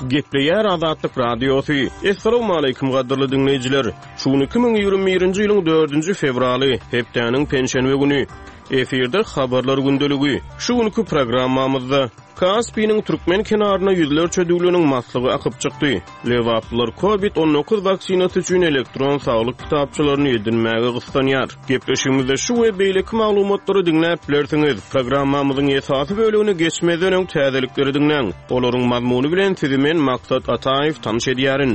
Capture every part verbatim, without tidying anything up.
Gepleyer Azatlyk Radiosu. Assalamu alaykum gaderly dinleyijiler. Şu iki bin ýygrimi birinji ýylyň dördünji fevraly, hepdeniň penşenbe güni. Eferde habarlar gündeligi. Şu günkü programmamyzda Kaspiýanyň türkmen kenaryna ýüzlerçe döwletiň maslygy akyp çykdy. Lewaplar covid on dokuz vaksinasy üçin elektron saglyk kitapçylaryny edinmäge gyslanýar. Gepleşigimizde şu we beýleki maglumatlary dinläp bilersiňiz. Programmamyzyň esasy bölügine geçmeden öň täzelikleri dinleň. Olaryň mazmuny bilen sizi men Maksat Ataýew tanış edýärin.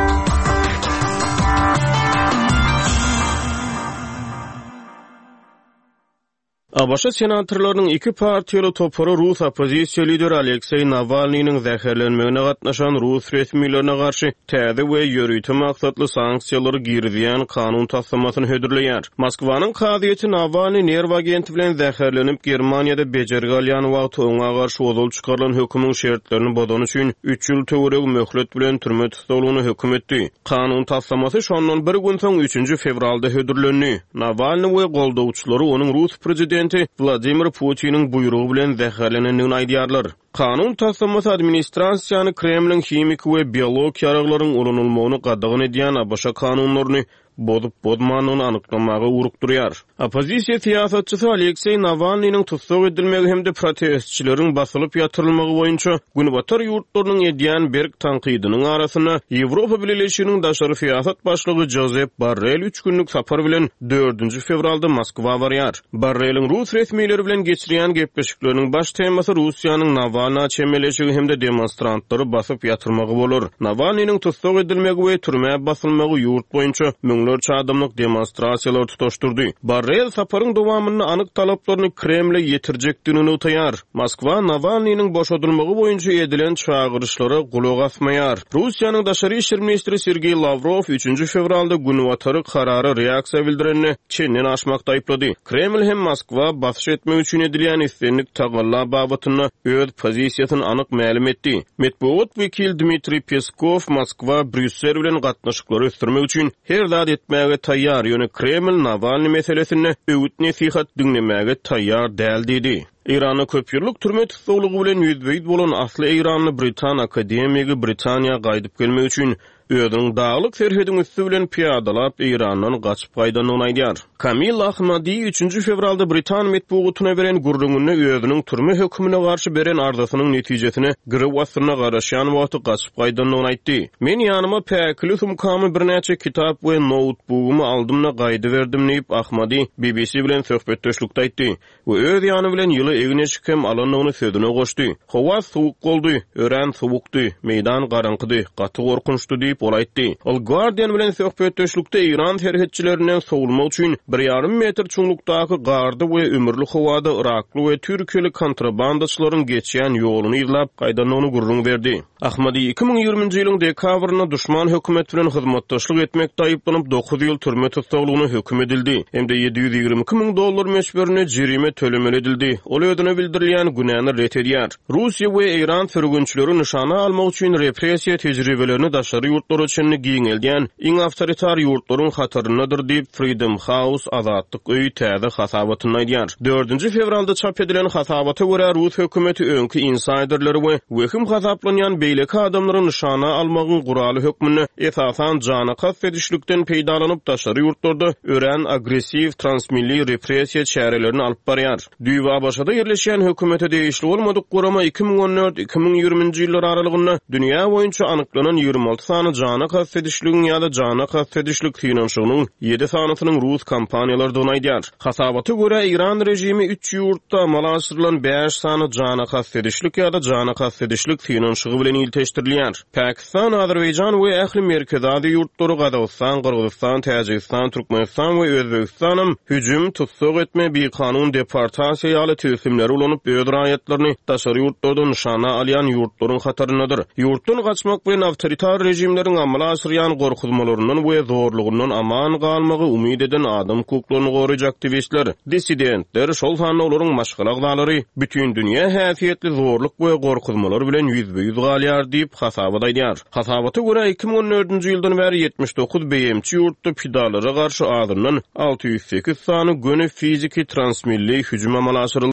Abaşa senatorlarynyň iki partiýaly topary Rus opozisiýa lideri Aleksey Navalnyň zäherlenmegine gatnaşan Rus resmiýetlerine garşy täze we ýörüýte maksatly sanksiýalary girdiýän kanun taslamasyny hödürleýär. Moskwanyň kadyýety Navalny nerw agenti bilen zäherlenip Germaniýada bejerge alýan wagt oňa garşy ozal çykarylan hökümüň şertlerini bodan üçin üç ýyl töwereg möhlet bilen türme tutulmagyny höküm etdi. Kanun taslamasy şondan bir gün soň üçünji fevralda hödürlendi. Navalny we goldawçylary onuň Rus prezidenti Vladimir Putin'in buyruğu bilen zäherlenendigini aýdýarlar. Kanun taslamasy administrasiýany Kremliň himik we biologik ýaraglaryň ulanylmagyny gadagyn edýän abaşa kanunlaryny bozup bozmanyny anyklamaga urukdurýar. Opozisiýa siýasatçysy Aleksey Navalnyň tutsak edilmegi hemde protestçileriň basylyp ýatyrylmagy boýunça günbatar ýurtlarynyň edýän berk tanqydynyň arasyna Ýewropa Birleşiginiň daşary siýasat başlygy Josep Borrell üç günlük sapar bilen dördünji fevralda Moskwa barýar. Borrelliň Rus resmiýetleri bilen geçirýän gepleşikleriniň baş temasy Russiýanyň Navalny çemeleşigi hemde demonstrantlary basyp ýatyrmagy bolar. Navalnyň tutsak edilmegi we türme basylmagy ýurt boýunça müňlerçe adamlyk demonstrasiýalar tutaşdyrdy. Borrell saparyň dowamyny anyk talaplaryny Kremle ýetirjekdigini utaýar. Moskwa Navalnyň boşadylmagy boýunça edilen çağırışlara gulak asmaýar. Russiýanyň daşary işler ministri Sergey Lavrov üçünji fevralda günwatary karary reaksiýa bildirenini çenden aşmakda aýplady. Kreml hem Moskwa basyş etmek üçin edilýän islenlik tagalla babatyny öz pozisiýasyny anyk ma'lum etdi. Medpuat wekil Dmitri Peskov Moskwa Brüssel bilen gatnaşyklary ösdürmek üçin her zat etmäge taýýar, ýöne Kreml Navalny meselesini öwüt nesihat dinlemäge taýýar däl dedi. İran'a köp ýyllyk türme tutsagylygy bilen ýüzbeýid bolan asly İranly Britan akademigi Britaniýa gaýdyp gelmek üçin özüniň daglyk serhedini üstü bilen piýadalap İrandan gaçyp gaýdanyny aýdýar. Kamil Ahmadi üçünji fevralda Britan medpuatyna beren gurrungyny özüniň türme hökmüne garşy beren arzasynyň netijesini girip wasyna garaşýan wagty gaçyp gaýdanyny aýtdy. Men ýanyma päkli sumkamy birnäçe kitap we notebookumy aldymna gaýdy berdim diýip Ahmadi B B C bilen söhbetdeşlikde aýtdy. We öz ýany bilen ýyly egine çykem alanyny sözüne goşdy. Hawa suwuk boldy, ören suwukdy, meýdan garankydy, gaty gorkunçdy diýip olaýtdy. Ol Guardian bilen söhbetdeşlikde İran terhetçilerinden sowulmak üçin bir ýarym metr çuňlukdaky gardy we ömürli howada Irakly we Türkiyeli kontrabandaçylaryň geçýän ýoluny izlap gaýdanyny gurrun berdi. Ahmadi iki bin ýygrimiňji ýylyň dekabryna duşman hökümet bilen hyzmatdaşlyk etmekde aýyplanıp dokuz ýyl türme tutsagylygyna höküm edildi. Hemde yedi ýüz ýygrimi iki miň dollar meşberine jerime tölemeli edildi. Ol ödüne bildirilýän günäni ret edýär. Russiýa we İran sürgünçileri nişana almak üçin repressiýa tejribelerini daşary ýurtlar üçin giňeldiýän iň awtoritar ýurtlaryň hataryndadyr diýip Freedom House azatlyk öýü täze hasabatyny aýdýar. dördünji fevralda çap edilen hasabata görä Rus hökümeti öňkü insiderleri we wehim hasaplanýan beýleki adamlaryň nişana almagyň guraly hökmüni esasan jana kastetişlikden peýdalanyp daşary ýurtlarda ören agressiv transmilli repressiýa çärelerini alyp barýar. Düýwa başada ýerleşýän hökümete değişli bolmadyk gorama iki bin on dört iki bin ýygrimiňji ýyllar aralygynda dünýä boýunça anyklanan ýygrimi alty sany jana kastetişligin ýa-da jana kastetişlik finansyanyň ýedi sanynyň Rus kompaniýalaryndan aýdýar. Hasabaty görä İran rejimi üç ýurtda amala aşyrylan beş sany jana kastetişlik ýa-da jana kastetişlik finansygy bilen ilteşdirilýär. Pakistan, Azerbaýjan we ähli merkezadi ýurtlary Gazagystan, Kyrgyzstan, Täjikistan, Türkmenistan we Özbegistanam hüjüm tutsak etme bir kanun deportasiýa ýaly tösimleri ulanyp öz raýatlaryny daşary ýurtlardan nişana alýan ýurtlaryň hataryndadyr. Ýurtdan gaçmak bilen awtoritar rejimleriň amala aşyrýan gorkuzmalaryndan we zorlugyndan aman galmagy umyd eden adam hukuklaryny goraýjak aktivistler, dissidentler, şol sanly olaryň maşgalagdalary bütün dünýä häsiýetli zorluk we gorkuzmalar bilen ýüzbeýüz galýar diýip hasabada aýdýar. Hasabata görä iki bin on dördünji ýyldan bäri ýetmiş dokuz beýimçi ýurtda pidalara garşy azyrnan alty ýüz sekiz sany göne fiziki transmilli hüjüm amala aşyryldy.